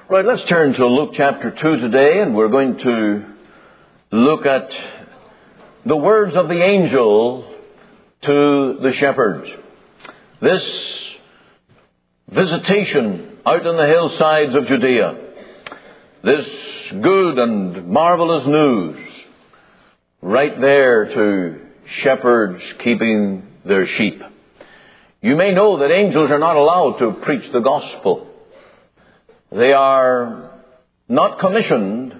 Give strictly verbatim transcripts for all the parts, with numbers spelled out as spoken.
Right, let's turn to Luke chapter two today, and we're going to look at the words of the angel to the shepherds. This visitation out on the hillsides of Judea, this good and marvelous news, right there to shepherds keeping their sheep. You may know that angels are not allowed to preach the gospel. They are not commissioned,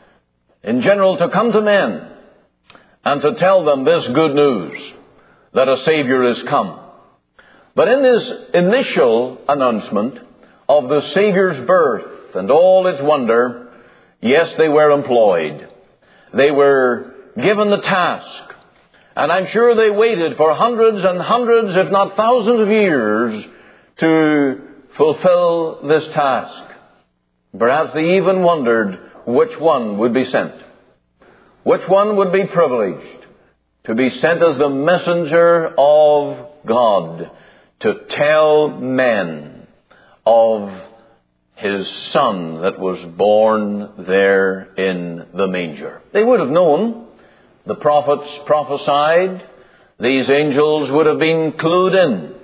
in general, to come to men and to tell them this good news, that a Savior is come. But in this initial announcement of the Savior's birth and all its wonder, yes, they were employed. They were given the task. And I'm sure they waited for hundreds and hundreds, if not thousands of years to fulfill this task. Perhaps they even wondered which one would be sent. Which one would be privileged to be sent as the messenger of God to tell men of His Son that was born there in the manger. They would have known. The prophets prophesied. These angels would have been clued in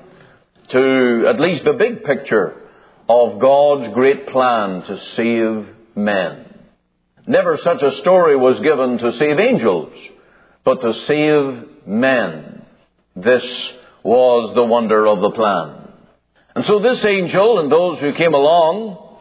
to at least the big picture of God's great plan to save men. Never such a story was given to save angels, but to save men. This was the wonder of the plan. And so this angel and those who came along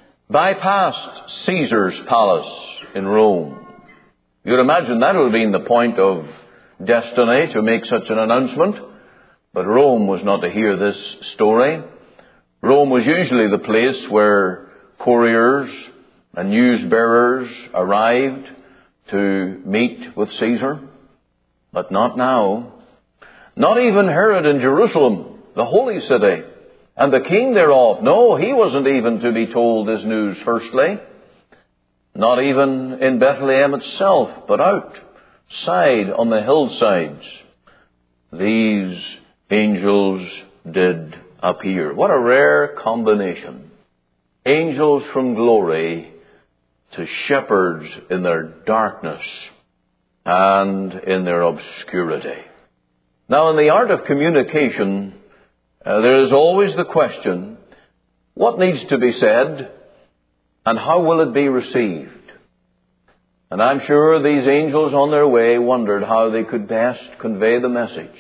bypassed Caesar's palace in Rome. You'd imagine that would have been the point of destiny to make such an announcement. But Rome was not to hear this story. Rome was usually the place where couriers and news bearers arrived to meet with Caesar. But not now. Not even Herod in Jerusalem, the holy city, and the king thereof. No, he wasn't even to be told this news firstly. Not even in Bethlehem itself, but outside on the hillsides, these angels did appear. What a rare combination. Angels from glory to shepherds in their darkness and in their obscurity. Now, in the art of communication, uh, there is always the question, what needs to be said and how will it be received? And I'm sure these angels on their way wondered how they could best convey the message.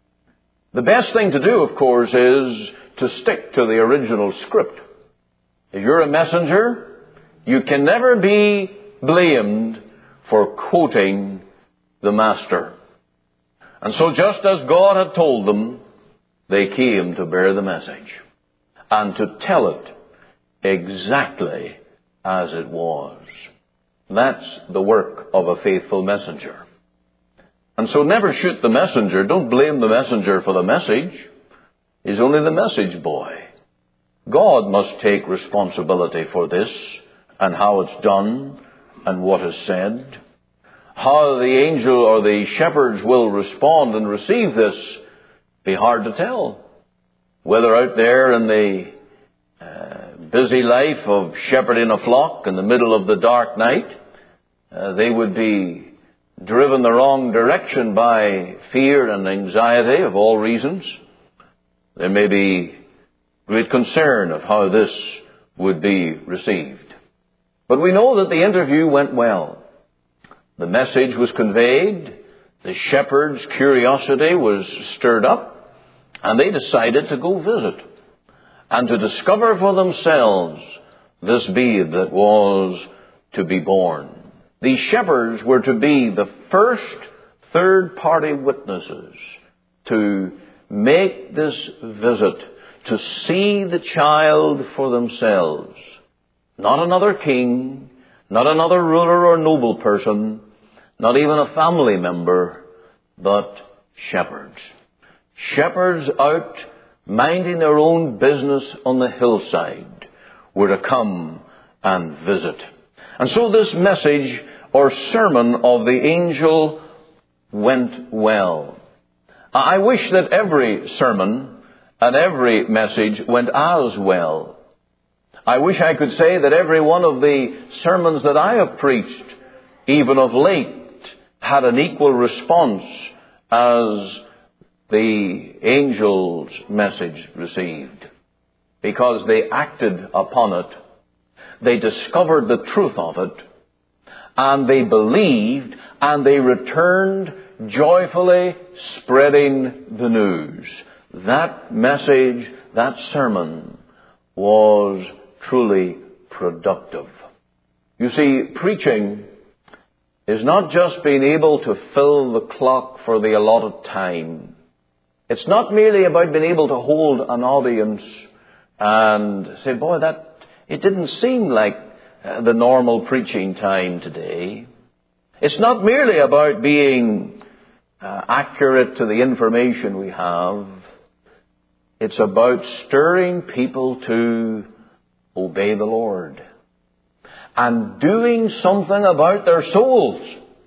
The best thing to do, of course, is to stick to the original script. If you're a messenger, you can never be blamed for quoting the master. And so just as God had told them, they came to bear the message and to tell it exactly as it was. That's the work of a faithful messenger. And so never shoot the messenger. Don't blame the messenger for the message. He's only the message boy. God must take responsibility for this and how it's done and what is said. How the angel or the shepherds will respond and receive this be hard to tell. Whether out there in the uh, busy life of shepherding a flock in the middle of the dark night, uh, they would be driven the wrong direction by fear and anxiety of all reasons. There may be great concern of how this would be received. But we know that the interview went well. The message was conveyed. The shepherds' curiosity was stirred up. And they decided to go visit and to discover for themselves this babe that was to be born. These shepherds were to be the first third-party witnesses to make this visit, to see the child for themselves. Not another king, not another ruler or noble person, not even a family member, but shepherds. Shepherds out minding their own business on the hillside were to come and visit. And so this message or sermon of the angel went well. I wish that every sermon and every message went as well. I wish I could say that every one of the sermons that I have preached, even of late, had an equal response as the angel's message received, because they acted upon it, they discovered the truth of it, and they believed, and they returned joyfully spreading the news. That message, that sermon, was truly productive. You see, preaching is not just being able to fill the clock for the allotted time. It's not merely about being able to hold an audience and say, boy, that it didn't seem like uh, the normal preaching time today. It's not merely about being uh, accurate to the information we have. It's about stirring people to obey the Lord and doing something about their souls,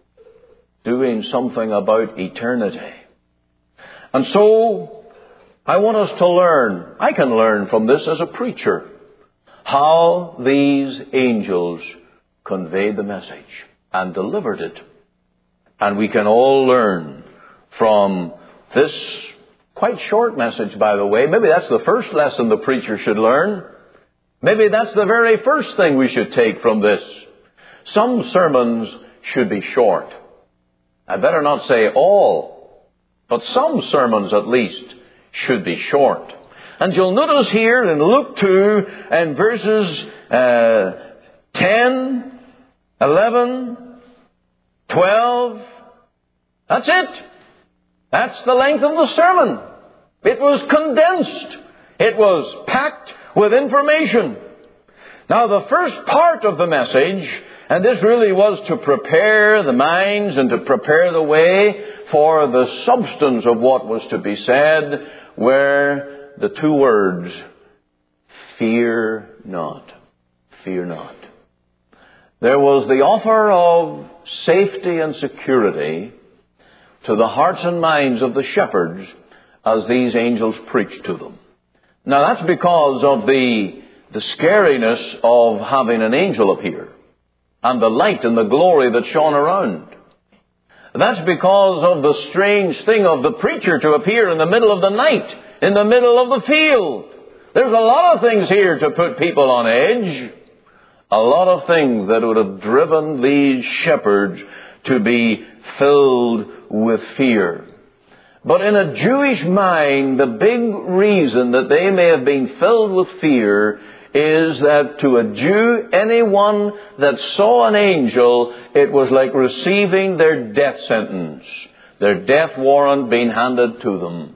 doing something about eternity. And so, I want us to learn, I can learn from this as a preacher, how these angels conveyed the message and delivered it. And we can all learn from this quite short message, by the way. Maybe that's the first lesson the preacher should learn. Maybe that's the very first thing we should take from this. Some sermons should be short. I better not say all, but some sermons at least should be short. And you'll notice here in Luke two and verses uh, ten, eleven, twelve, that's it. That's the length of the sermon. It was condensed. It was packed with information. Now, the first part of the message, and this really was to prepare the minds and to prepare the way for the substance of what was to be said, were the two words, fear not. Fear not. There was the offer of safety and security to the hearts and minds of the shepherds as these angels preached to them. Now, that's because of the, the scariness of having an angel appear and the light and the glory that shone around. That's because of the strange thing of the preacher to appear in the middle of the night, in the middle of the field. There's a lot of things here to put people on edge. A lot of things that would have driven these shepherds to be filled with fear. But in a Jewish mind, the big reason that they may have been filled with fear is that to a Jew, anyone that saw an angel, it was like receiving their death sentence, their death warrant being handed to them.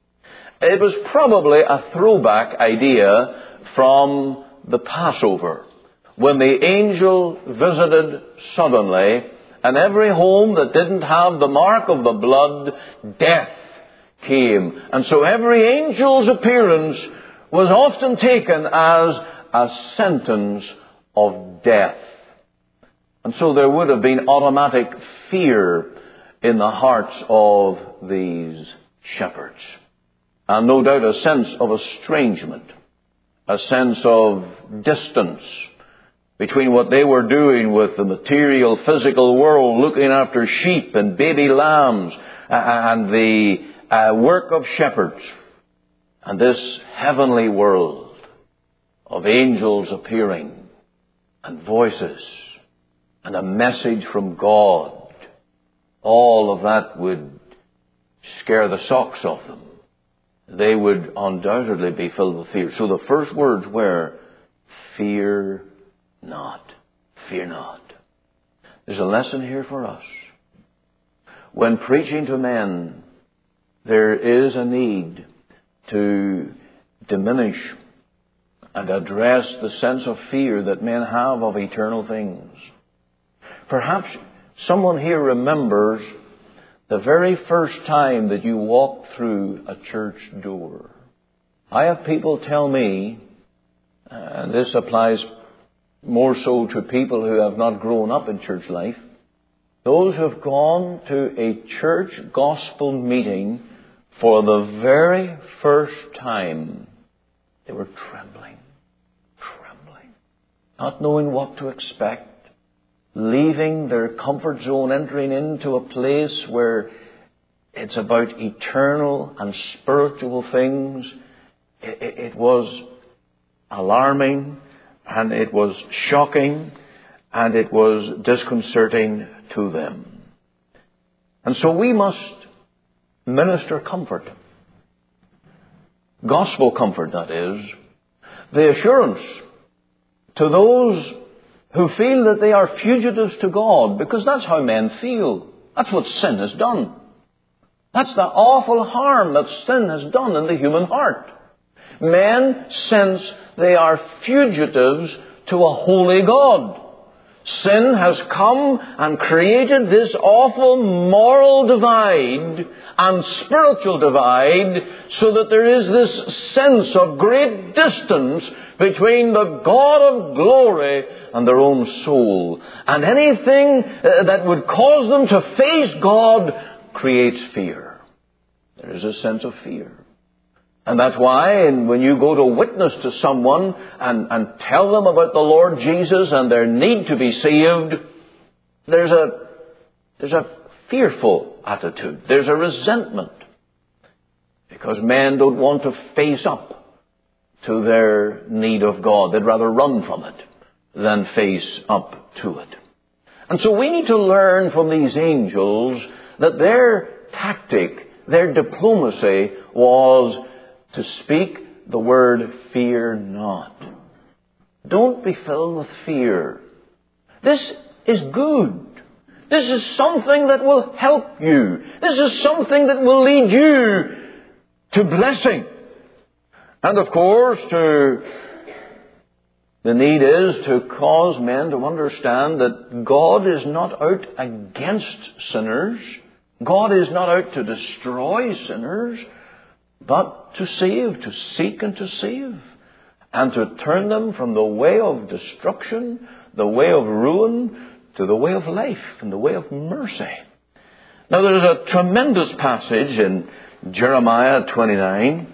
It was probably a throwback idea from the Passover, when the angel visited suddenly, and every home that didn't have the mark of the blood, death came. And so every angel's appearance was often taken as a sentence of death. And so there would have been automatic fear in the hearts of these shepherds. And no doubt a sense of estrangement, a sense of distance between what they were doing with the material, physical world, looking after sheep and baby lambs, and the uh, work of shepherds, and this heavenly world of angels appearing, and voices, and a message from God. All of that would scare the socks off them. They would undoubtedly be filled with fear. So the first words were, fear not. Fear not. There's a lesson here for us. When preaching to men, there is a need to diminish and address the sense of fear that men have of eternal things. Perhaps someone here remembers the very first time that you walked through a church door. I have people tell me, and this applies more so to people who have not grown up in church life, those who have gone to a church gospel meeting for the very first time, they were trembling, trembling. not knowing what to expect, leaving their comfort zone, entering into a place where it's about eternal and spiritual things. It, it, it was alarming, and it was shocking, and it was disconcerting to them. And so we must minister comfort. Gospel comfort, that is. The assurance to those who feel that they are fugitives to God, because that's how men feel. That's what sin has done. That's the awful harm that sin has done in the human heart. Men sense they are fugitives to a holy God. Sin has come and created this awful moral divide and spiritual divide, so that there is this sense of great distance between the God of glory and their own soul. And anything that would cause them to face God creates fear. There is a sense of fear. And that's why when you go to witness to someone and, and tell them about the Lord Jesus and their need to be saved, there's a, there's a fearful attitude. There's a resentment. Because men don't want to face up to their need of God. They'd rather run from it than face up to it. And so we need to learn from these angels that their tactic, their diplomacy was to speak the word fear not. Don't be filled with fear. This is good. This is something that will help you. This is something that will lead you to blessing. And of course, to the need is to cause men to understand that God is not out against sinners. God is not out to destroy sinners, but to save, to seek and to save, and to turn them from the way of destruction, the way of ruin, to the way of life and the way of mercy. Now there's a tremendous passage in Jeremiah twenty-nine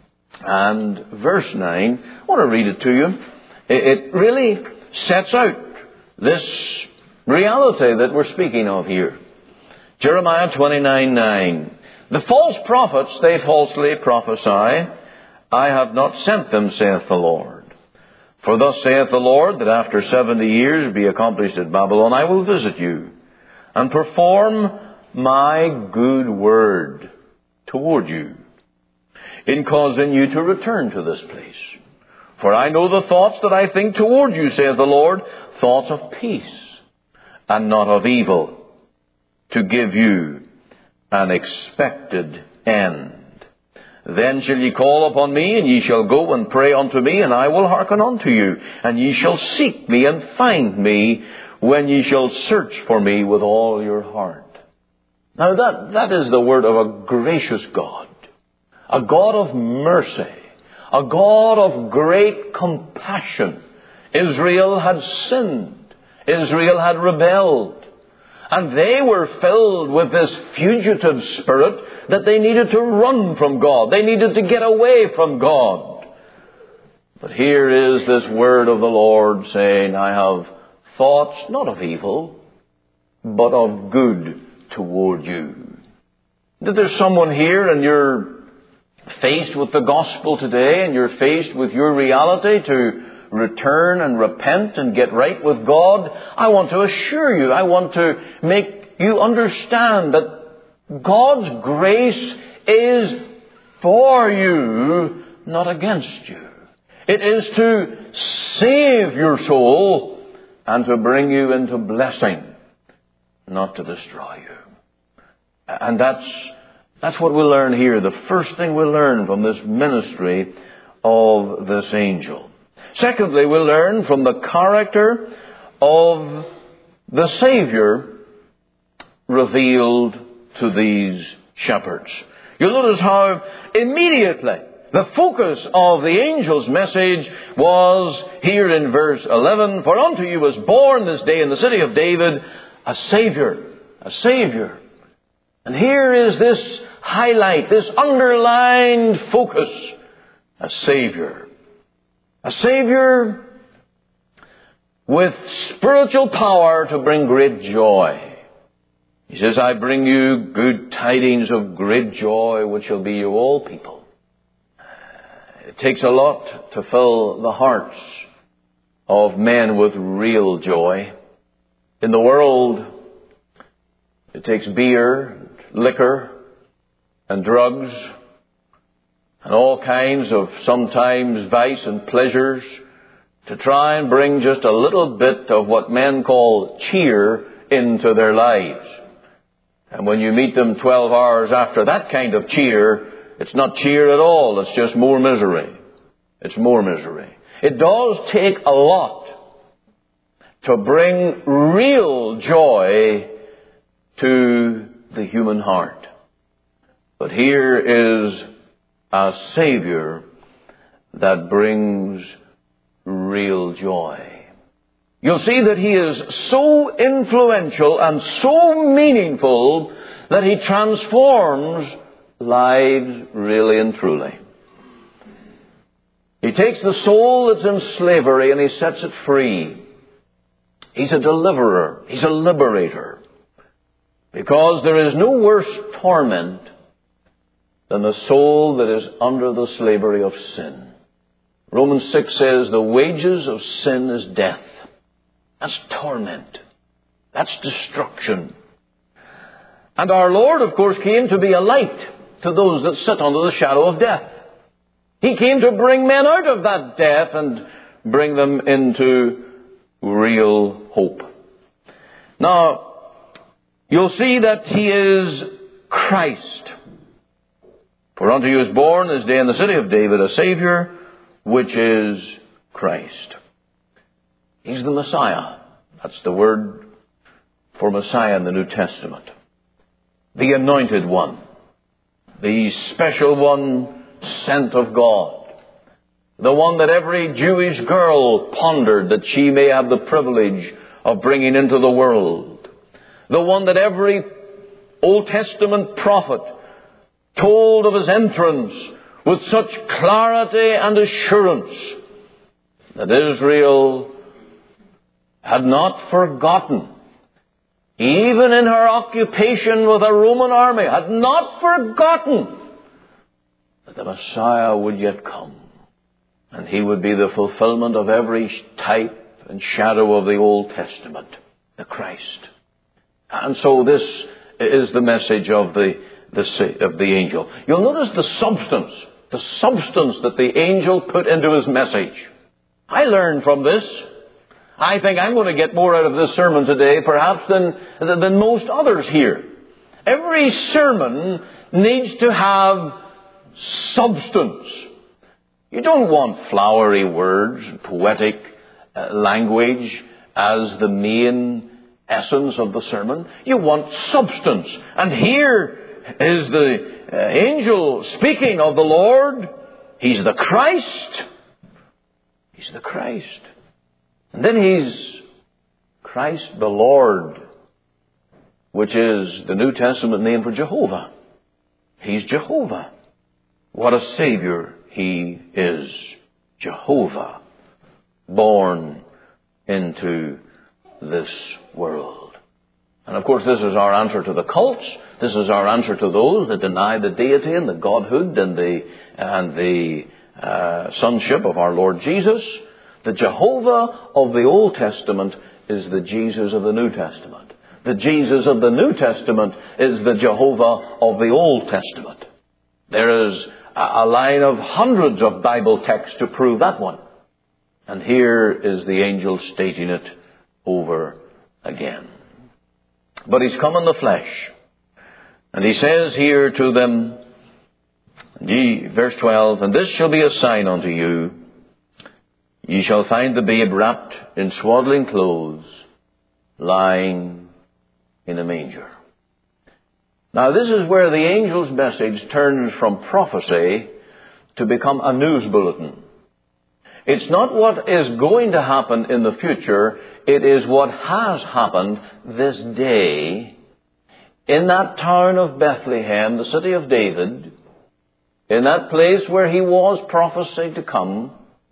and verse nine. I want to read it to you. It really sets out this reality that we're speaking of here. Jeremiah twenty-nine nine. The false prophets, they falsely prophesy. I have not sent them, saith the Lord. For thus saith the Lord, that after seventy years be accomplished at Babylon, I will visit you, and perform my good word toward you, in causing you to return to this place. For I know the thoughts that I think toward you, saith the Lord, thoughts of peace, and not of evil, to give you an expected end. Then shall ye call upon me, and ye shall go and pray unto me, and I will hearken unto you. And ye shall seek me and find me, when ye shall search for me with all your heart. Now that, that is the word of a gracious God, a God of mercy, a God of great compassion. Israel had sinned. Israel had rebelled. And they were filled with this fugitive spirit that they needed to run from God. They needed to get away from God. But here is this word of the Lord saying, I have thoughts not of evil, but of good toward you. That there's someone here and you're faced with the gospel today, and you're faced with your reality to return and repent and get right with God. I want to assure you, I want to make you understand that God's grace is for you, not against you. It is to save your soul and to bring you into blessing, not to destroy you. And that's, that's what we learn here. The first thing we learn from this ministry of this angel. Secondly, we learn from the character of the Savior revealed to these shepherds. You'll notice how immediately the focus of the angel's message was here in verse eleven. For unto you was born this day in the city of David a Savior, a Savior. And here is this highlight, this underlined focus, a Savior. A Savior with spiritual power to bring great joy. He says, I bring you good tidings of great joy, which shall be you all people. It takes a lot to fill the hearts of men with real joy. In the world, it takes beer, liquor, and drugs, and all kinds of sometimes vice and pleasures to try and bring just a little bit of what men call cheer into their lives. And when you meet them twelve hours after that kind of cheer, it's not cheer at all. It's just more misery. It's more misery. It does take a lot to bring real joy to the human heart. But here is a Savior that brings real joy. You'll see that He is so influential and so meaningful that He transforms lives really and truly. He takes the soul that's in slavery and He sets it free. He's a deliverer. He's a liberator. Because there is no worse torment than the soul that is under the slavery of sin. Romans six says the wages of sin is death. That's torment. That's destruction. And our Lord, of course, came to be a light to those that sit under the shadow of death. He came to bring men out of that death and bring them into real hope. Now, you'll see that He is Christ. For unto you is born this day in the city of David a Savior, which is Christ. He's the Messiah. That's the word for Messiah in the New Testament. The anointed one. The special one sent of God. The one that every Jewish girl pondered that she may have the privilege of bringing into the world. The one that every Old Testament prophet told of His entrance with such clarity and assurance that Israel had not forgotten, even in her occupation with a Roman army, had not forgotten that the Messiah would yet come. And He would be the fulfillment of every type and shadow of the Old Testament, the Christ. And so this is the message of the, the, of the angel. You'll notice the substance, the substance that the angel put into his message. I learned from this. I think I'm going to get more out of this sermon today, perhaps, than, than most others here. Every sermon needs to have substance. You don't want flowery words, poetic uh, language as the main essence of the sermon. You want substance. And here is the uh, angel speaking of the Lord. He's the Christ. He's the Christ. And then He's Christ the Lord, which is the New Testament name for Jehovah. He's Jehovah. What a Savior He is. Jehovah, born into this world. And of course, this is our answer to the cults. This is our answer to those that deny the deity and the godhood and the and the uh, sonship of our Lord Jesus. The Jehovah of the Old Testament is the Jesus of the New Testament. The Jesus of the New Testament is the Jehovah of the Old Testament. There is a line of hundreds of Bible texts to prove that one. And here is the angel stating it over again. But He's come in the flesh. And He says here to them, ye, verse twelve, and this shall be a sign unto you. Ye shall find the babe wrapped in swaddling clothes, lying in a manger. Now this is where the angel's message turns from prophecy to become a news bulletin. It's not what is going to happen in the future. It is what has happened this day in that town of Bethlehem, the city of David, in that place where He was prophesied to come.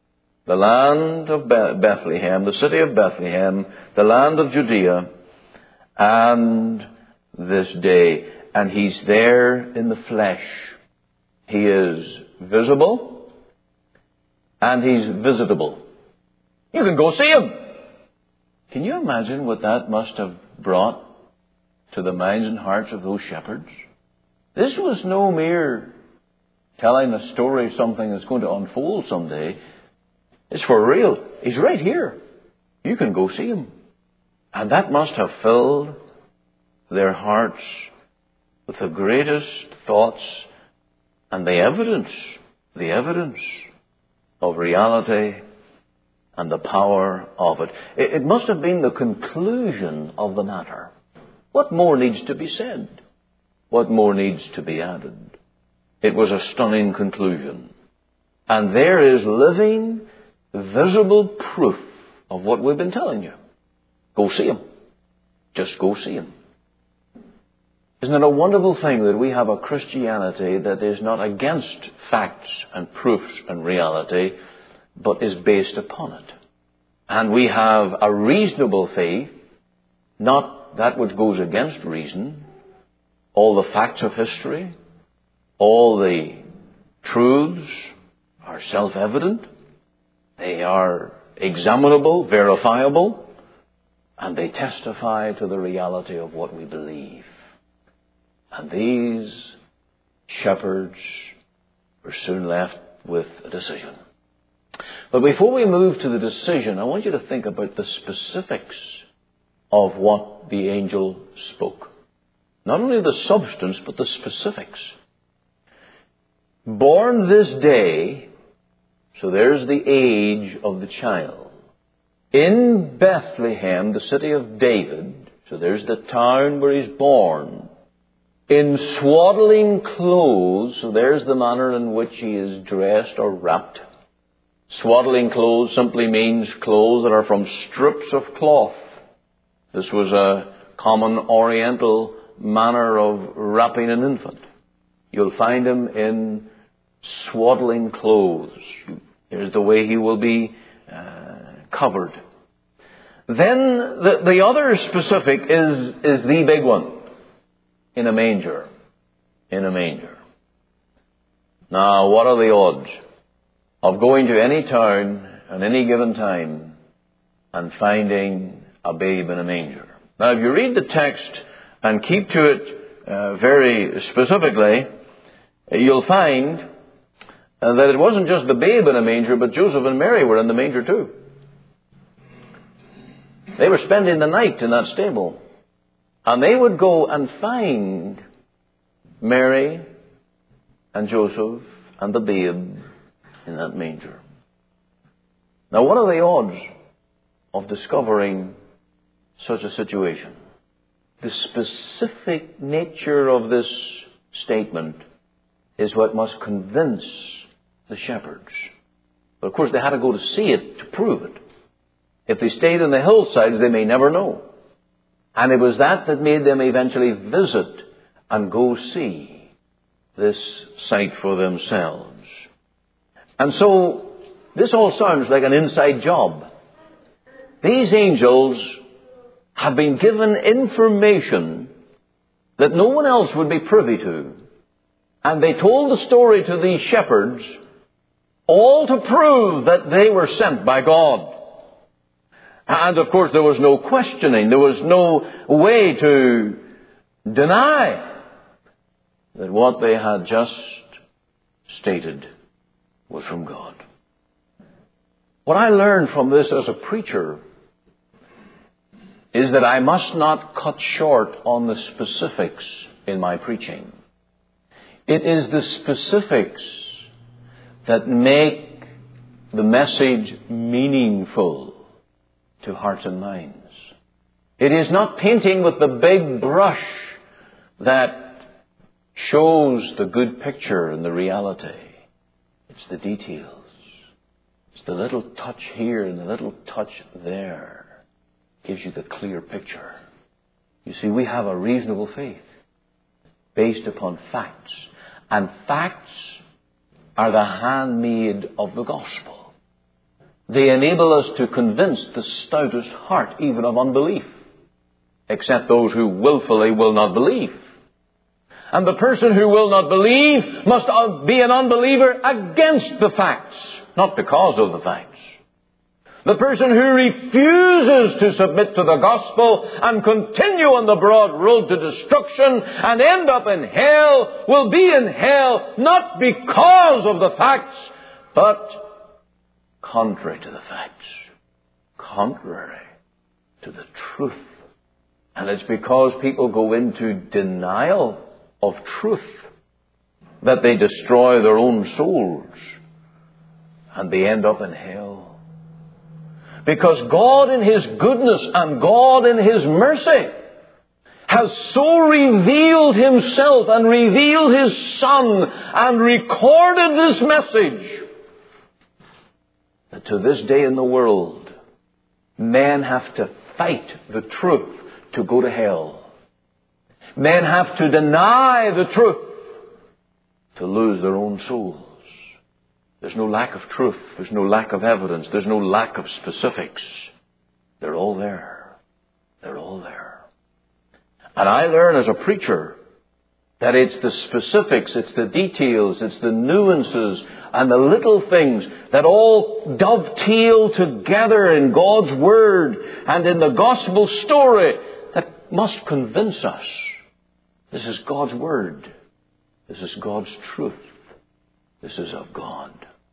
the land of Bethlehem, the city of Bethlehem, the land of Judea, and this day. And he's there in the flesh. He is visible and he's visitable. You can go see him. Can you imagine what that must have brought to the minds and hearts of those shepherds? This was no mere telling a story, something that's going to unfold someday. It's for real. He's right here. You can go see him. And that must have filled their hearts with the greatest thoughts and the evidence, the evidence of reality and the power of it. It, it must have been the conclusion of the matter. What more needs to be said? What more needs to be added? It was a stunning conclusion. And there is living, visible proof of what we've been telling you. Go see him. Just go see him. Isn't it a wonderful thing that we have a Christianity that is not against facts and proofs and reality, but is based upon it? And we have a reasonable faith, not that which goes against reason. All the facts of history, all the truths are self-evident. They are examinable, verifiable, and they testify to the reality of what we believe. And these shepherds were soon left with a decision. But before we move to the decision, I want you to think about the specifics of what the angel spoke. Not only the substance, but the specifics. Born this day, so there's the age of the child, in Bethlehem, the city of David, so there's the town where he's born, in swaddling clothes, so there's the manner in which he is dressed or wrapped. Swaddling clothes simply means clothes that are from strips of cloth. This was a common Oriental manner of wrapping an infant. You'll find him in swaddling clothes. Here's the way he will be uh, covered. Then the, the other specific is, is the big one. In a manger. In a manger. Now, what are the odds of going to any town at any given time and finding a babe in a manger? Now, if you read the text and keep to it uh, very specifically, you'll find uh, that it wasn't just the babe in a manger, but Joseph and Mary were in the manger too. They were spending the night in that stable. And they would go and find Mary and Joseph and the babe in that manger. Now, what are the odds of discovering such a situation? The specific nature of this statement is what must convince the shepherds. But of course, they had to go to see it to prove it. If they stayed in the hillsides, they may never know. And it was that that made them eventually visit and go see this sight for themselves. And so, this all sounds like an inside job. These angels have been given information that no one else would be privy to. And they told the story to these shepherds, all to prove that they were sent by God. And of course there was no questioning, there was no way to deny that what they had just stated was from God. What I learned from this as a preacher is that I must not cut short on the specifics in my preaching. It is the specifics that make the message meaningful to hearts and minds. It is not painting with the big brush that shows the good picture and the reality. It's the details. It's the little touch here and the little touch there. Gives you the clear picture. You see, we have a reasonable faith based upon facts. And facts are the handmaid of the gospel. They enable us to convince the stoutest heart even of unbelief, except those who willfully will not believe. And the person who will not believe must be an unbeliever against the facts, not because of the facts. The person who refuses to submit to the gospel and continue on the broad road to destruction and end up in hell will be in hell not because of the facts, but contrary to the facts. Contrary to the truth. And it's because people go into denial of truth that they destroy their own souls and they end up in hell. Because God in His goodness and God in His mercy has so revealed Himself and revealed His Son and recorded this message that to this day in the world, men have to fight the truth to go to hell. Men have to deny the truth to lose their own souls. There's no lack of truth. There's no lack of evidence. There's no lack of specifics. They're all there. They're all there. And I learn as a preacher that it's the specifics, it's the details, it's the nuances and the little things that all dovetail together in God's Word and in the gospel story that must convince us. This is God's Word. This is God's truth. This is of God.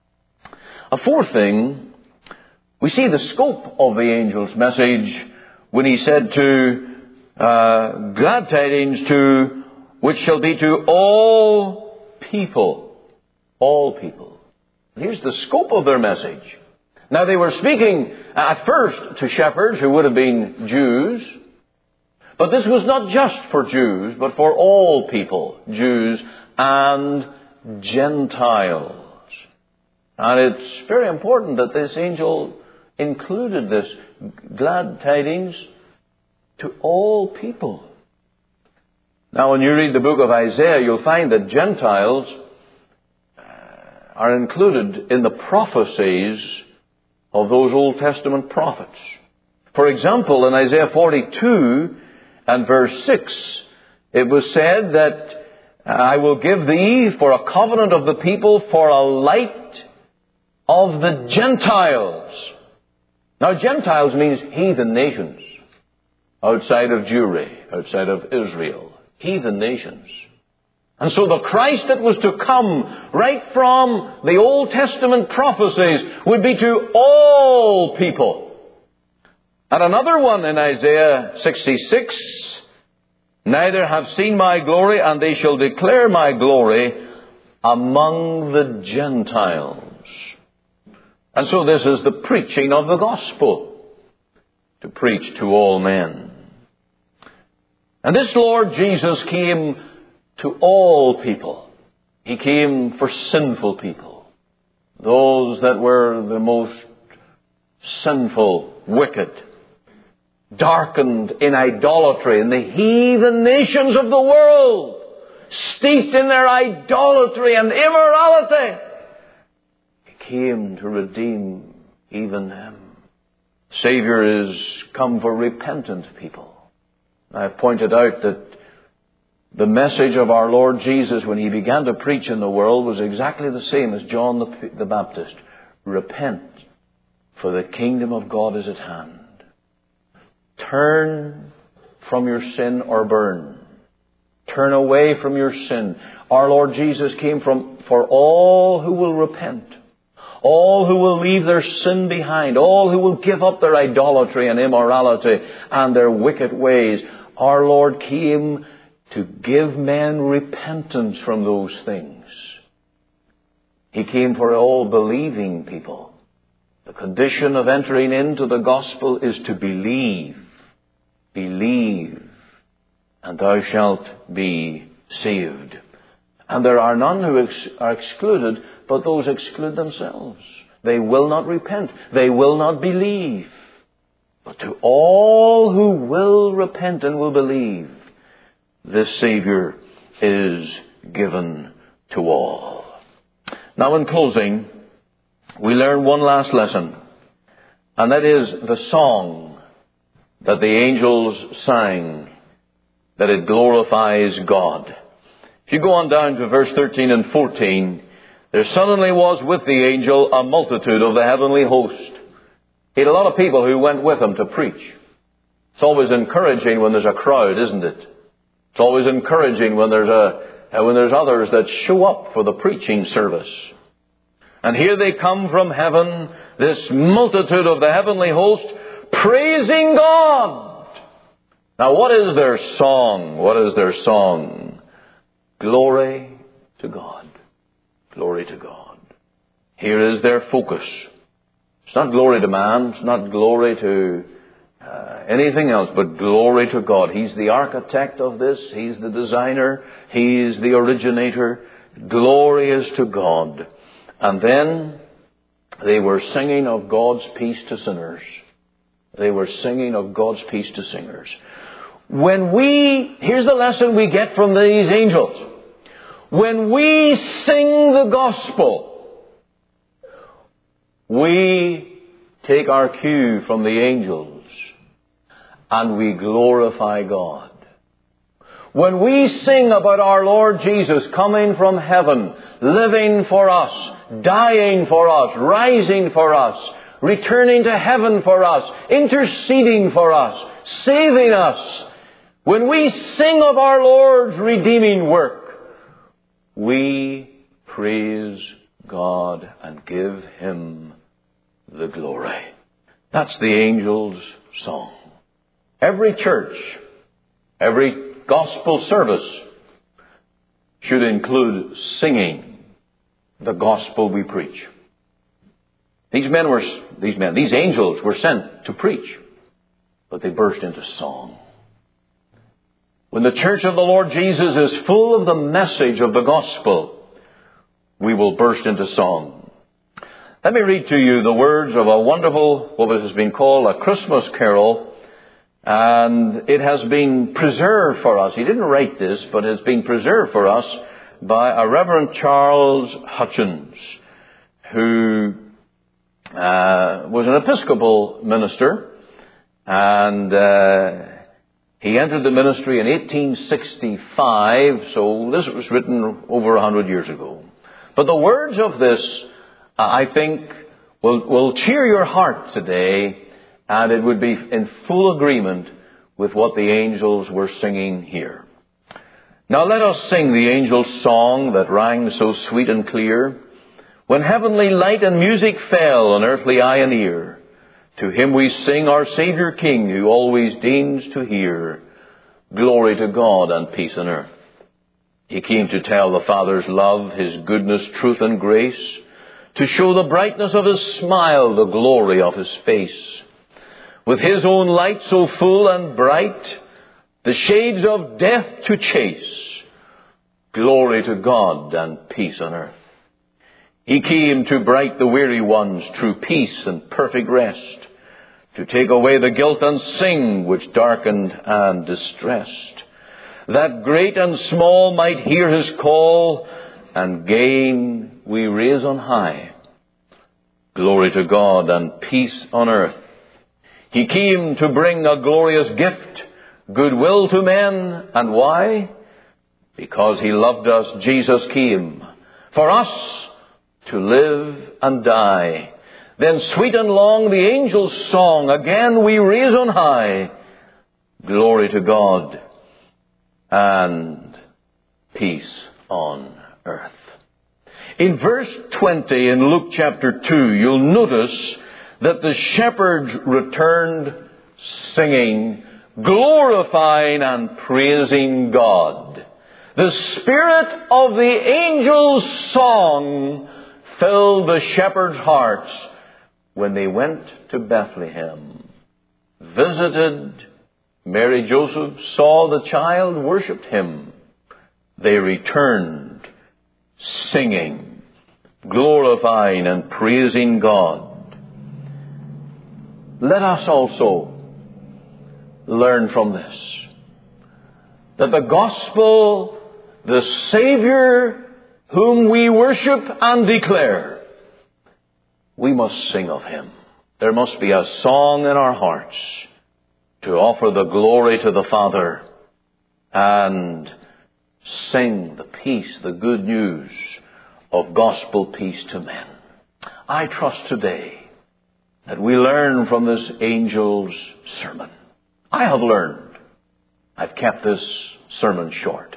A fourth thing, we see the scope of the angel's message when he said to uh, glad tidings to which shall be to all people. All people. Here's the scope of their message. Now they were speaking at first to shepherds who would have been Jews. But this was not just for Jews, but for all people, Jews and Gentiles. And it's very important that this angel included this glad tidings to all people. Now, when you read the book of Isaiah, you'll find that Gentiles are included in the prophecies of those Old Testament prophets. For example, in Isaiah forty-two and verse six, it was said that I will give thee for a covenant of the people, for a light of the Gentiles. Now, Gentiles means heathen nations, outside of Jewry, outside of Israel, heathen nations. And so the Christ that was to come right from the Old Testament prophecies would be to all people. And another one in Isaiah sixty-six, neither have seen my glory, and they shall declare my glory among the Gentiles. And so this is the preaching of the gospel, to preach to all men. And this Lord Jesus came to all people. He came for sinful people, those that were the most sinful, wicked, darkened in idolatry, in the heathen nations of the world, steeped in their idolatry and immorality. He came to redeem even them. Savior is come for repentant people. I've pointed out that the message of our Lord Jesus when He began to preach in the world was exactly the same as John the, the Baptist. Repent, for the kingdom of God is at hand. Turn from your sin or burn. Turn away from your sin. Our Lord Jesus came from for all who will repent. All who will leave their sin behind. All who will give up their idolatry and immorality and their wicked ways. Our Lord came to give men repentance from those things. He came for all believing people. The condition of entering into the gospel is to believe. Believe, and thou shalt be saved. And there are none who ex- are excluded, but those exclude themselves. They will not repent. They will not believe. But to all who will repent and will believe, this Savior is given to all. Now, in closing, we learn one last lesson. And that is the song that the angels sang, that it glorifies God. If you go on down to verse thirteen and fourteen, there suddenly was with the angel a multitude of the heavenly host. He had a lot of people who went with him to preach. It's always encouraging when there's a crowd, isn't it? It's always encouraging when there's a when there's others that show up for the preaching service. And here they come from heaven, this multitude of the heavenly host, praising God. Now what is their song? What is their song? Glory to God. Glory to God. Here is their focus. It's not glory to man. It's not glory to uh, anything else, but glory to God. He's the architect of this. He's the designer. He's the originator. Glory is to God. And then they were singing of God's peace to sinners. They were singing of God's peace to singers. When we, here's the lesson we get from these angels. When we sing the gospel, we take our cue from the angels and we glorify God. When we sing about our Lord Jesus coming from heaven, living for us, dying for us, rising for us, returning to heaven for us, interceding for us, saving us, when we sing of our Lord's redeeming work, we praise God and give Him the glory. That's the angels' song. Every church, every gospel service should include singing the gospel we preach. These men were, these men, these angels were sent to preach, but they burst into song. When the church of the Lord Jesus is full of the message of the gospel, we will burst into song. Let me read to you the words of a wonderful, what has been called a Christmas carol, and it has been preserved for us. He didn't write this, but it's been preserved for us by a Reverend Charles Hutchins, who uh, was an Episcopal minister, and uh, he entered the ministry in eighteen sixty-five, so this was written over a hundred years ago. But the words of this, uh, I think, will, will cheer your heart today, and it would be in full agreement with what the angels were singing here. Now let us sing the angels' song that rang so sweet and clear. When heavenly light and music fell on earthly eye and ear, to Him we sing, our Saviour King, who always deigns to hear. Glory to God and peace on earth. He came to tell the Father's love, His goodness, truth and grace, to show the brightness of His smile, the glory of His face. With His own light so full and bright, the shades of death to chase. Glory to God and peace on earth. He came to bright the weary ones, true peace and perfect rest, to take away the guilt and sin which darkened and distressed, that great and small might hear His call, and gain we raise on high. Glory to God and peace on earth. He came to bring a glorious gift, goodwill to men, and why? Because He loved us, Jesus came for us to live and die. Then sweet and long the angels' song again we raise on high. Glory to God and peace on earth. In verse twenty in Luke chapter two, you'll notice that the shepherds returned singing, glorifying and praising God. The spirit of the angels' song filled the shepherds' hearts when they went to Bethlehem, visited Mary, Joseph, saw the child, worshipped Him. They returned singing, glorifying and praising God. Let us also learn from this that the gospel, the Savior whom we worship and declare, we must sing of Him. There must be a song in our hearts to offer the glory to the Father and sing the peace, the good news of gospel peace to men. I trust today that we learn from this angel's sermon. I have learned. I've kept this sermon short.